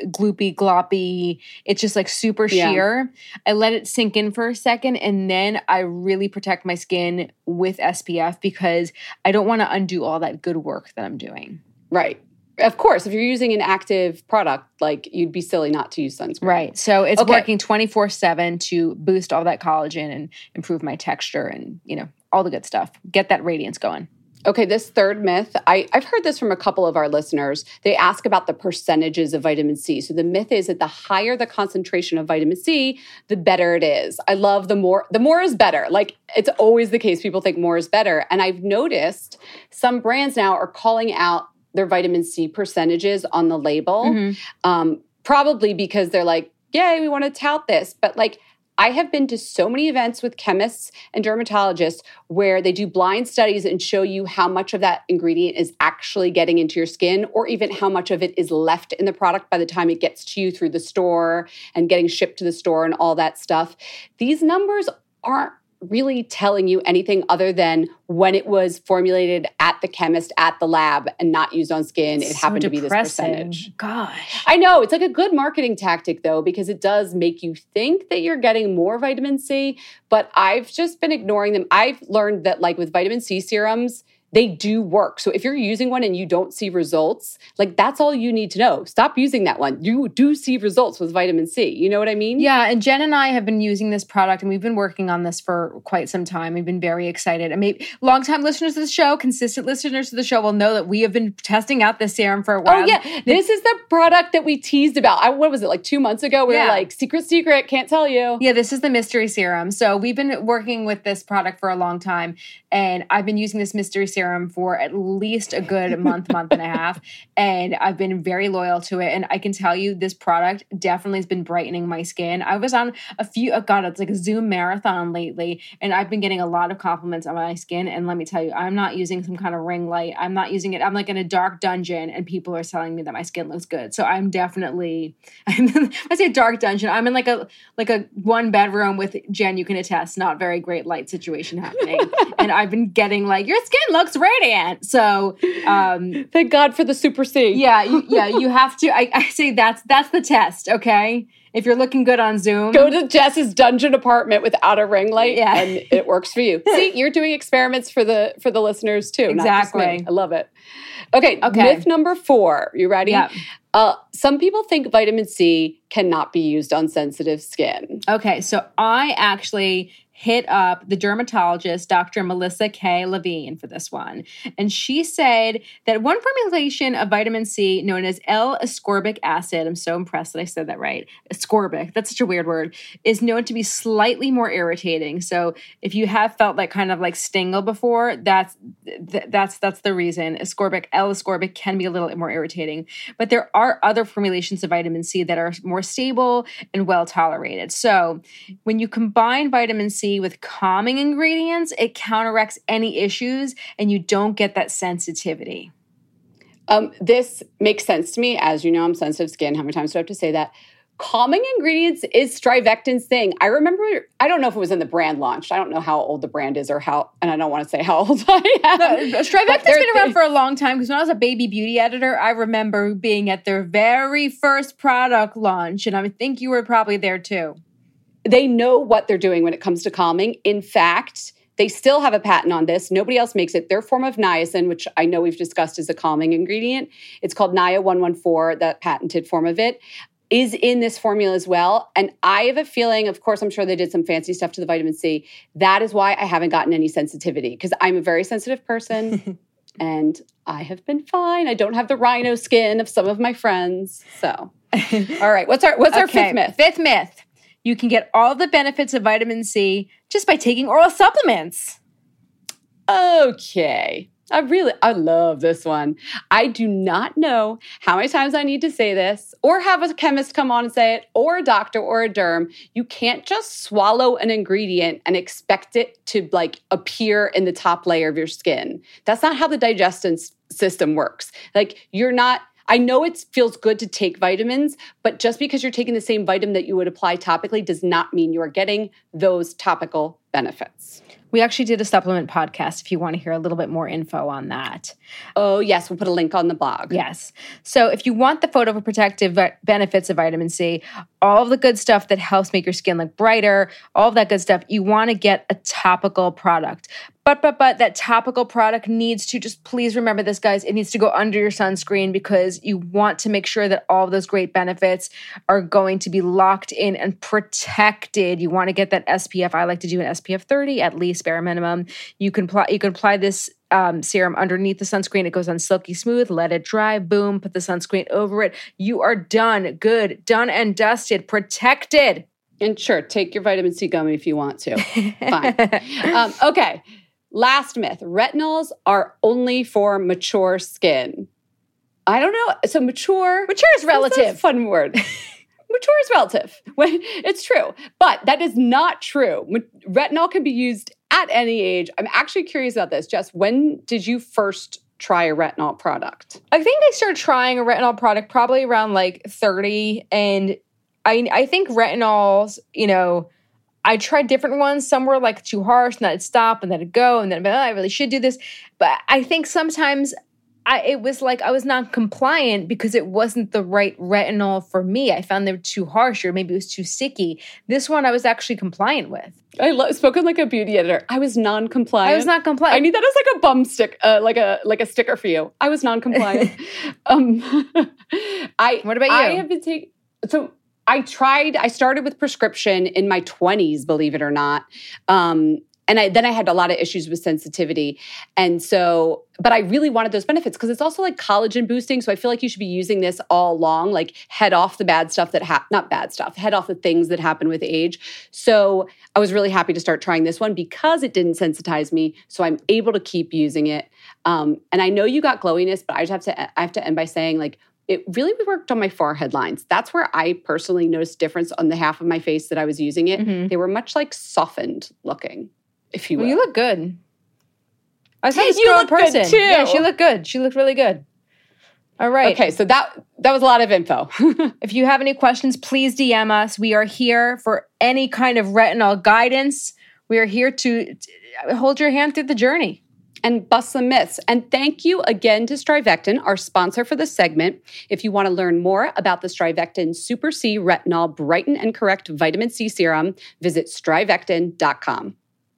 gloppy. It's just like super sheer. I let it sink in for a second, and then I really protect my skin with SPF because I don't want to undo all that good work that I'm doing. Right. Of course, if you're using an active product, like you'd be silly not to use sunscreen. Right. So it's working 24/7 to boost all that collagen and improve my texture and, all the good stuff. Get that radiance going. Okay, this third myth, I've heard this from a couple of our listeners. They ask about the percentages of vitamin C. So the myth is that the higher the concentration of vitamin C, the better it is. I love the more is better. Like, it's always the case. People think more is better. And I've noticed some brands now are calling out their vitamin C percentages on the label, probably because they're like, yay, we want to tout this. But like, I have been to so many events with chemists and dermatologists where they do blind studies and show you how much of that ingredient is actually getting into your skin, or even how much of it is left in the product by the time it gets to you through the store and getting shipped to the store and all that stuff. These numbers aren't really telling you anything other than when it was formulated at the chemist at the lab and not used on skin, it happened to be this percentage. Gosh. I know. It's like a good marketing tactic, though, because it does make you think that you're getting more vitamin C, but I've just been ignoring them. I've learned that, like, with vitamin C serums, they do work. So if you're using one and you don't see results, like, that's all you need to know. Stop using that one. You do see results with vitamin C. You know what I mean? Yeah. And Jen and I have been using this product, and we've been working on this for quite some time. We've been very excited. And maybe longtime listeners of the show, consistent listeners of the show will know that we have been testing out this serum for a while. Oh, yeah. This is the product that we teased about. What was it, like 2 months ago? We were like, secret, can't tell you. Yeah, this is the mystery serum. So we've been working with this product for a long time. And I've been using this mystery serum for at least a good month and a half. And I've been very loyal to it. And I can tell you this product definitely has been brightening my skin. I was on it's like a Zoom marathon lately. And I've been getting a lot of compliments on my skin. And let me tell you, I'm not using some kind of ring light. I'm not using it. I'm like in a dark dungeon and people are telling me that my skin looks good. So I say dark dungeon. I'm in like a 1 bedroom with Jen, you can attest, not very great light situation happening. And I've been getting like, your skin looks looks radiant. So thank God for the Super C. Yeah, you have to. I say that's the test. Okay, if you're looking good on Zoom, go to Jess's dungeon apartment without a ring light, and it works for you. See, you're doing experiments for the listeners too. Exactly. Not just me. I love it. Okay, myth number 4. You ready? Yeah. Some people think vitamin C cannot be used on sensitive skin. Okay, so I actually hit up the dermatologist, Dr. Melissa K. Levine, for this one. And she said that one formulation of vitamin C known as L-ascorbic acid, I'm so impressed that I said that right, ascorbic, that's such a weird word, is known to be slightly more irritating. So if you have felt that kind of like stingle before, that's the reason. L-ascorbic can be a little more irritating. But there are other formulations of vitamin C that are more stable and well tolerated. So when you combine vitamin C with calming ingredients, it counteracts any issues and you don't get that sensitivity. This makes sense to me. As you know, I'm sensitive skin. How many times do I have to say that? Calming ingredients is Strivectin's thing. I remember, I don't know if it was in the brand launch. I don't know how old the brand is and I don't want to say how old I am. No, Strivectin's been around for a long time because when I was a baby beauty editor, I remember being at their very first product launch. And I think you were probably there too. They know what they're doing when it comes to calming. In fact, they still have a patent on this. Nobody else makes it. Their form of niacin, which I know we've discussed as a calming ingredient, it's called Nia 114, that patented form of it, is in this formula as well. And I have a feeling, of course, I'm sure they did some fancy stuff to the vitamin C. That is why I haven't gotten any sensitivity, because I'm a very sensitive person and I have been fine. I don't have the rhino skin of some of my friends. So, all right. What's our fifth myth? Fifth myth. You can get all the benefits of vitamin C just by taking oral supplements. Okay. I love this one. I do not know how many times I need to say this or have a chemist come on and say it or a doctor or a derm. You can't just swallow an ingredient and expect it to like appear in the top layer of your skin. That's not how the digestive system works. Like I know it feels good to take vitamins, but just because you're taking the same vitamin that you would apply topically does not mean you are getting those topical benefits. We actually did a supplement podcast if you want to hear a little bit more info on that. Oh, yes. We'll put a link on the blog. Yes. So if you want the photoprotective benefits of vitamin C, all of the good stuff that helps make your skin look brighter, all of that good stuff, you want to get a topical product. But that topical product needs to, just please remember this, guys, it needs to go under your sunscreen because you want to make sure that all of those great benefits are going to be locked in and protected. You want to get that SPF. I like to do an SPF 30 at least, bare minimum. You can apply this serum underneath the sunscreen. It goes on silky smooth, let it dry, boom, put the sunscreen over it. You are done, good, done and dusted, protected. And sure, take your vitamin C gummy if you want to. Fine. Okay. Last myth, retinols are only for mature skin. I don't know. So mature is relative. That's a fun word. Mature is relative. It's true. But that is not true. Retinol can be used at any age. I'm actually curious about this. Jess, when did you first try a retinol product? I think I started trying a retinol product probably around like 30. And I think retinols, I tried different ones. Some were like too harsh and then I'd stop and then I'd go and then I really should do this. But I think sometimes it was like I was not compliant because it wasn't the right retinol for me. I found they were too harsh or maybe it was too sticky. This one I was actually compliant with. Spoken like a beauty editor. I was non-compliant. I was not compliant. I need that as like a bum stick, like a sticker for you. I was non-compliant. What about you? I have been taking... So I started with prescription in my 20s, believe it or not. And then I had a lot of issues with sensitivity. And so, but I really wanted those benefits because it's also like collagen boosting. So I feel like you should be using this all along, like head off the bad stuff head off the things that happen with age. So I was really happy to start trying this one because it didn't sensitize me. So I'm able to keep using it. And I know you got glowiness, but I have to end by saying like, it really worked on my forehead lines. That's where I personally noticed difference on the half of my face that I was using it. Mm-hmm. They were much like softened looking, if you will. Well, you look good. I saw this girl in person. Good too. Yeah, she looked good. She looked really good. All right. Okay, so that was a lot of info. If you have any questions, please DM us. We are here for any kind of retinol guidance. We are here to hold your hand through the journey. and bust some myths. And thank you again to Strivectin, our sponsor for this segment. If you want to learn more about the Strivectin Super C Retinol Brighten and Correct Vitamin C Serum, visit strivectin.com.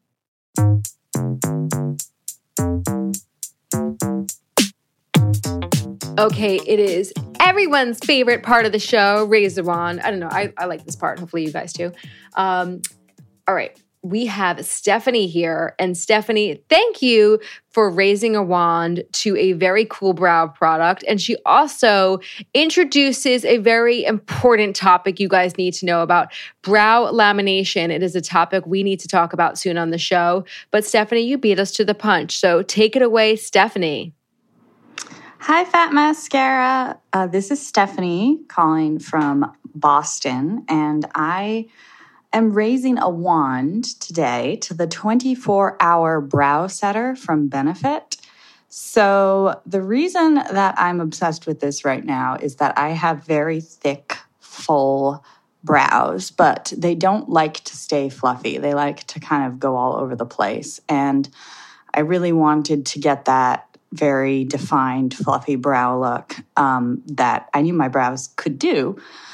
Okay, it is everyone's favorite part of the show, Raise the Wand. I don't know. I like this part. Hopefully you guys too. All right. We have Stephanie here. And Stephanie, thank you for raising a wand to a very cool brow product. And she also introduces a very important topic you guys need to know about, brow lamination. It is a topic we need to talk about soon on the show. But Stephanie, you beat us to the punch. So take it away, Stephanie. Hi, Fat Mascara. This is Stephanie calling from Boston, and I am raising a wand today to the 24-hour brow setter from Benefit. So the reason that I'm obsessed with this right now is that I have very thick, full brows, but they don't like to stay fluffy. They like to kind of go all over the place. And I really wanted to get that very defined, fluffy brow look that I knew my brows could do.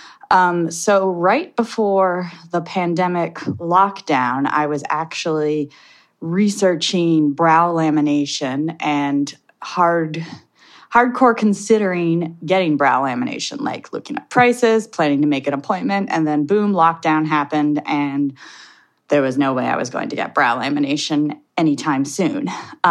So right before the pandemic lockdown, I was actually researching brow lamination and hardcore considering getting brow lamination, like looking at prices, planning to make an appointment, and then boom, lockdown happened, and there was no way I was going to get brow lamination anytime soon.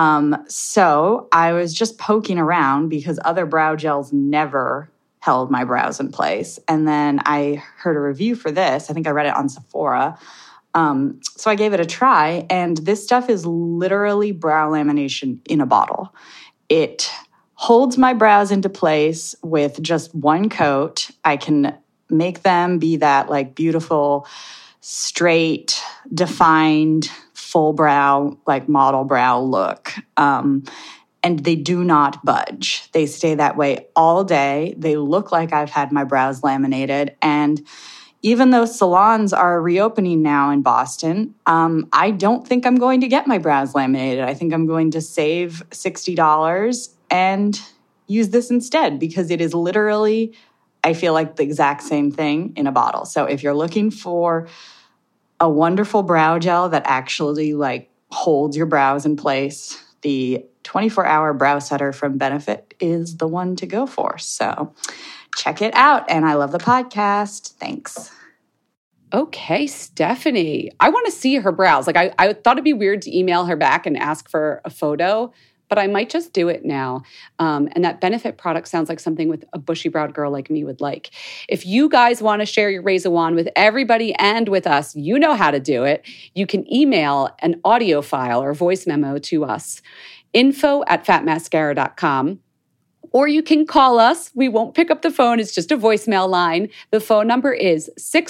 So I was just poking around because other brow gels never held my brows in place. And then I heard a review for this. I think I read it on Sephora. So I gave it a try. And this stuff is literally brow lamination in a bottle. It holds my brows into place with just one coat. I can make them be that like beautiful, straight, defined, full brow, like model brow look. And they do not budge. They stay that way all day. They look like I've had my brows laminated. And even though salons are reopening now in Boston, I don't think I'm going to get my brows laminated. I think I'm going to save $60 and use this instead because it is literally, I feel like the exact same thing in a bottle. So if you're looking for a wonderful brow gel that actually like holds your brows in place, the 24-hour brow setter from Benefit is the one to go for. So check it out. And I love the podcast. Thanks. Okay, Stephanie. I want to see her brows. Like I thought it'd be weird to email her back and ask for a photo, but I might just do it now. And that Benefit product sounds like something with a bushy-browed girl like me would like. If you guys want to share your Raise a Wand with everybody and with us, you know how to do it. You can email an audio file or voice memo to us, info@fatmascara.com. Or you can call us. We won't pick up the phone. It's just a voicemail line. The phone number is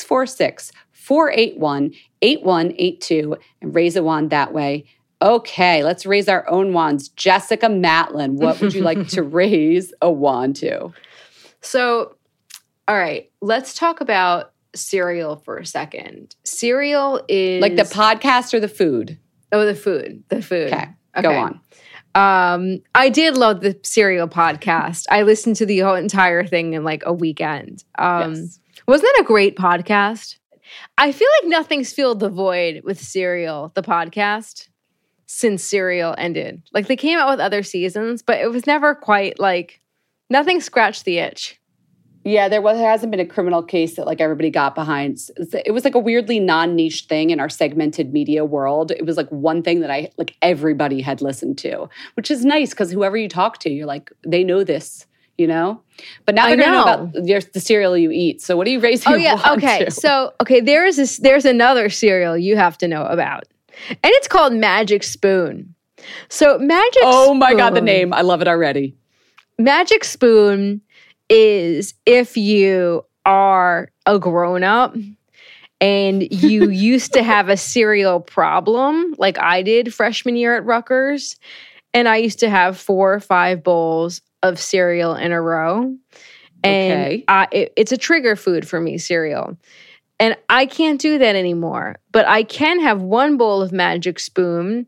646-481-8182 and raise a wand that way. Okay, let's raise our own wands. Jessica Matlin, what would you like to raise a wand to? So, all right, let's talk about cereal for a second. Cereal is... Like the podcast or the food? Oh, the food. The food. Okay, go on. I did love the Serial podcast. I listened to the whole entire thing in like a weekend. Yes. Wasn't that a great podcast? I feel like nothing's filled the void with Serial, the podcast, since Serial ended. Like they came out with other seasons, but it was never quite like, nothing scratched the itch. Yeah, there hasn't been a criminal case that like everybody got behind. It was like a weirdly non-niche thing in our segmented media world. It was like one thing that everybody had listened to, which is nice because whoever you talk to, you're like, they know this, you know? But now they're going to know about the cereal you eat. So what are you raising your wand to? So, there's another cereal you have to know about. And it's called Magic Spoon. So Magic Spoon. Oh my God, the name. I love it already. Magic Spoon is if you are a grown-up and you used to have a cereal problem like I did freshman year at Rutgers, and I used to have 4 or 5 bowls of cereal in a row. And it's a trigger food for me, cereal. And I can't do that anymore. But I can have 1 bowl of Magic Spoon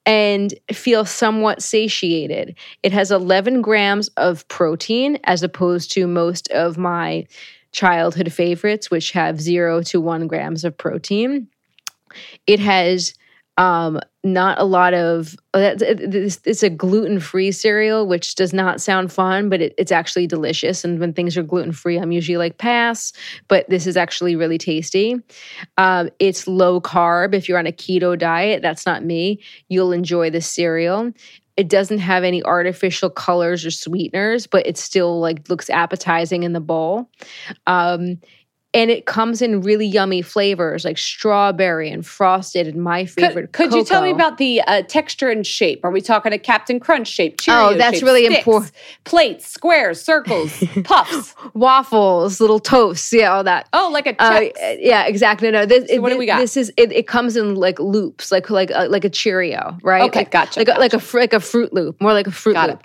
and feel somewhat satiated. It has 11 grams of protein as opposed to most of my childhood favorites, which have 0 to 1 grams of protein. It has not a lot of, it's a gluten-free cereal, which does not sound fun, but it's actually delicious. And when things are gluten-free, I'm usually like, pass, but this is actually really tasty. It's low carb. If you're on a keto diet, that's not me, you'll enjoy this cereal. It doesn't have any artificial colors or sweeteners, but it still like looks appetizing in the bowl. And it comes in really yummy flavors like strawberry and frosted and my favorite Could you tell me about the texture and shape? Are we talking a Captain Crunch shape, Cheerio that's shape, really sticks, important. Plates, squares, circles, puffs. Waffles, little toasts, all that. Oh, like a Chex. Yeah, exactly. No, So what do we got? This is it comes in like loops, like a Cheerio, right? Okay, gotcha. Like a Fruit Loop, more like a Fruit Loop.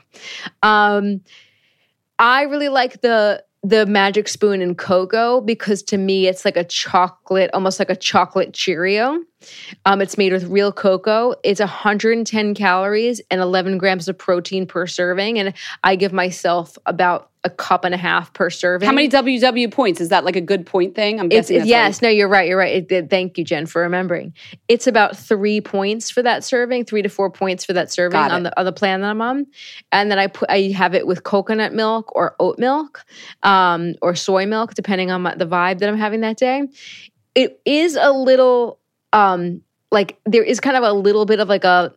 I really like the Magic Spoon and cocoa because to me it's like a chocolate, almost like a chocolate Cheerio. It's made with real cocoa. It's 110 calories and 11 grams of protein per serving. And I give myself about a cup and a half per serving. How many WW points? Is that like a good point thing? I'm guessing yes. No, you're right. You're right. Thank you, Jen, for remembering. It's about 3 points for that serving, 3 to 4 points for that serving on the plan that I'm on. And then I have it with coconut milk or oat milk or soy milk, depending on the vibe that I'm having that day. It is a little like there is kind of a little bit of like a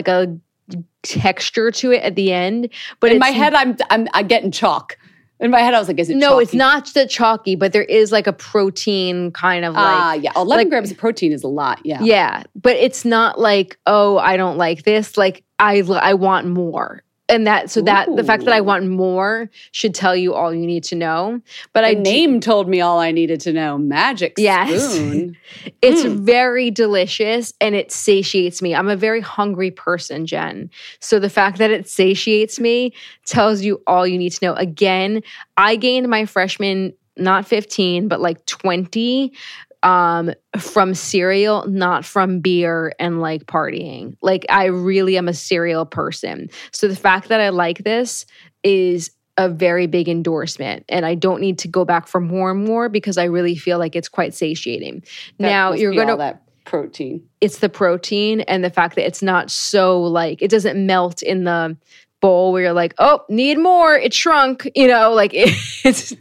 texture to it at the end, but in my head I'm getting chalk. In my head I was like, is it no, chalky? It's not the chalky, but there is like a protein kind of like 11 grams of protein is a lot. Yeah, but it's not like, oh, I don't like this, like I want more. And the fact that I want more should tell you all you need to know. But the name told me all I needed to know. Magic Spoon. It's very delicious and it satiates me. I'm a very hungry person, Jen. So the fact that it satiates me tells you all you need to know. Again, I gained my freshman, not 15, but like 20 from cereal, not from beer and like partying. Like I really am a cereal person. So the fact that I like this is a very big endorsement, and I don't need to go back for more and more because I really feel like it's quite satiating. Now you're going to that protein. It's the protein and the fact that it's not so like it doesn't melt in the bowl where you're like, oh, need more, it shrunk, like it's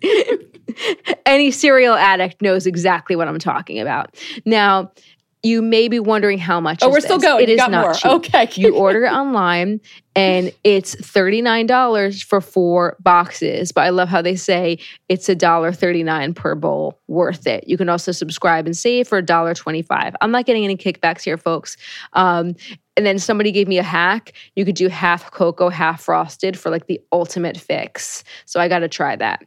any cereal addict knows exactly what I'm talking about. Now, you may be wondering how much we're still going. It is not more. cheap. Okay. You order it online and it's $39 for 4 boxes. But I love how they say it's $1.39 per bowl. Worth it. You can also subscribe and save for $1.25. I'm not getting any kickbacks here, folks. And then somebody gave me a hack. You could do half cocoa, half frosted for like the ultimate fix. So I got to try that.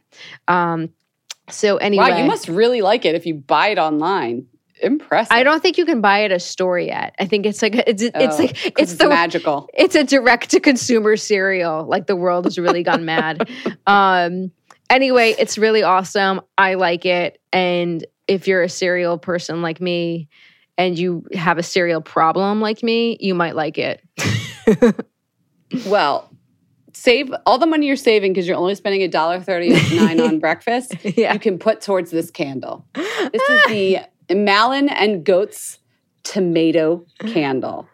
So anyway. Wow, you must really like it if you buy it online. Impressive. I don't think you can buy it at a store yet. I think it's like it's magical. It's a direct to consumer cereal. Like the world has really gone mad. Anyway, it's really awesome. I like it. And if you're a cereal person like me and you have a cereal problem like me, you might like it. Well, save all the money you're saving because you're only spending $1.39 on breakfast. Yeah. You can put towards this candle. This is the Malin and Goetz tomato candle.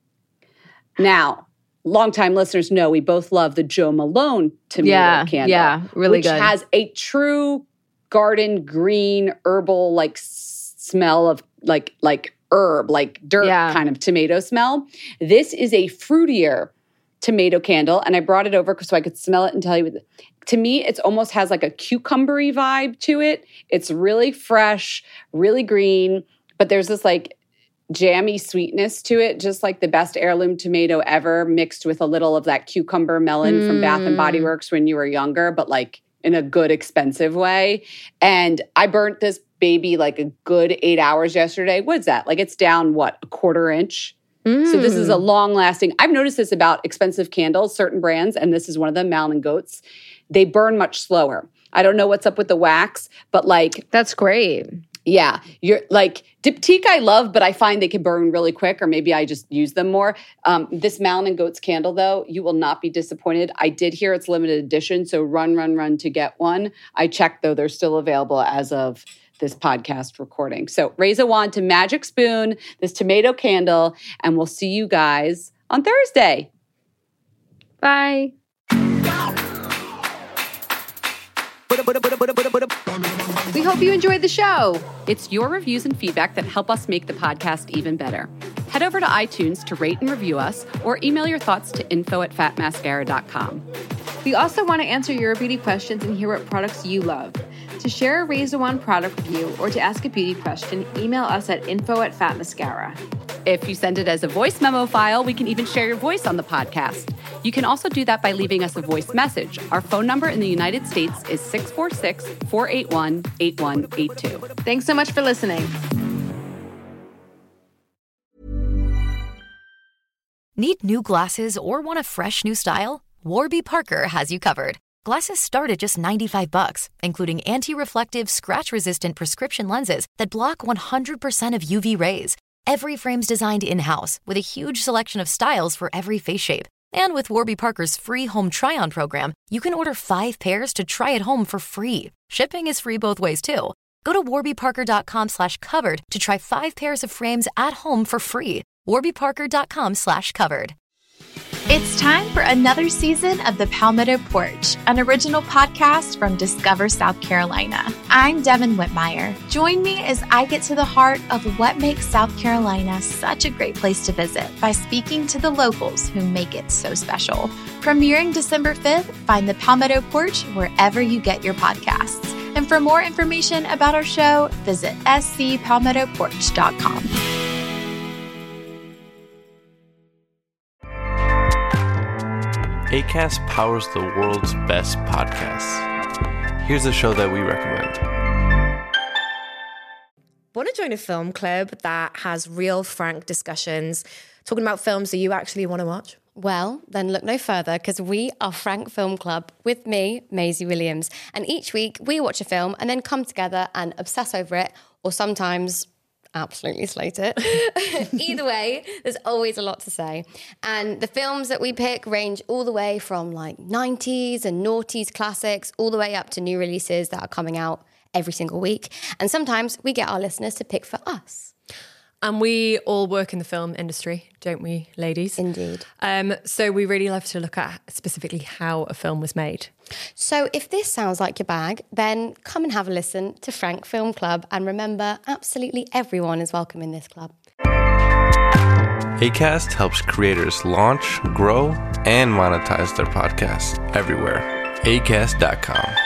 Now, longtime listeners know we both love the Jo Malone tomato candle. Yeah, really good. Which has a true garden green herbal like smell of like herb, like dirt kind of tomato smell. This is a fruitier tomato candle, and I brought it over so I could smell it and tell you. To me, it almost has like a cucumbery vibe to it. It's really fresh, really green, but there's this like jammy sweetness to it, just like the best heirloom tomato ever, mixed with a little of that cucumber melon from Bath and Body Works when you were younger, but like in a good, expensive way. And I burnt this baby like a good 8 hours yesterday. What's that? Like it's down, what, a quarter inch? So this is a long-lasting. I've noticed this about expensive candles, certain brands, and this is one of them, Malin and Goetz. They burn much slower. I don't know what's up with the wax, but like that's great. Yeah, you're like Diptyque I love, but I find they can burn really quick, or maybe I just use them more. This Malin and Goats candle, though, you will not be disappointed. I did hear it's limited edition, so run to get one. I checked, though, they're still available as of this podcast recording. So raise a wand to Magic Spoon, this tomato candle, and we'll see you guys on Thursday. Bye. We hope you enjoyed the show. It's your reviews and feedback that help us make the podcast even better. Head over to iTunes to rate and review us, or email your thoughts to info@fatmascara.com. We also want to answer your beauty questions and hear what products you love. To share a Raise a Wand product review or to ask a beauty question, email us at info@fatmascara. If you send it as a voice memo file, we can even share your voice on the podcast. You can also do that by leaving us a voice message. Our phone number in the United States is 646-481-8182. Thanks so much for listening. Need new glasses or want a fresh new style? Warby Parker has you covered. Glasses start at just $95, including anti-reflective, scratch-resistant prescription lenses that block 100% of UV rays. Every frame's designed in-house with a huge selection of styles for every face shape. And with Warby Parker's free home try-on program, you can order 5 pairs to try at home for free. Shipping is free both ways, too. Go to warbyparker.com/covered to try 5 pairs of frames at home for free. warbyparker.com/covered. It's time for another season of The Palmetto Porch, an original podcast from Discover South Carolina. I'm Devin Whitmire. Join me as I get to the heart of what makes South Carolina such a great place to visit by speaking to the locals who make it so special. Premiering December 5th, find The Palmetto Porch wherever you get your podcasts. And for more information about our show, visit scpalmettoporch.com. Acast powers the world's best podcasts. Here's a show that we recommend. Want to join a film club that has real, frank discussions, talking about films that you actually want to watch? Well, then look no further, because we are Frank Film Club with me, Maisie Williams. And each week we watch a film and then come together and obsess over it, or sometimes absolutely slate it. Either way, there's always a lot to say. And the films that we pick range all the way from like 90s and noughties classics, all the way up to new releases that are coming out every single week. And sometimes we get our listeners to pick for us. And we all work in the film industry, don't we, ladies? Indeed. So we really love to look at specifically how a film was made. So if this sounds like your bag, then come and have a listen to Frank Film Club. And remember, absolutely everyone is welcome in this club. Acast helps creators launch, grow, and monetize their podcasts everywhere. Acast.com.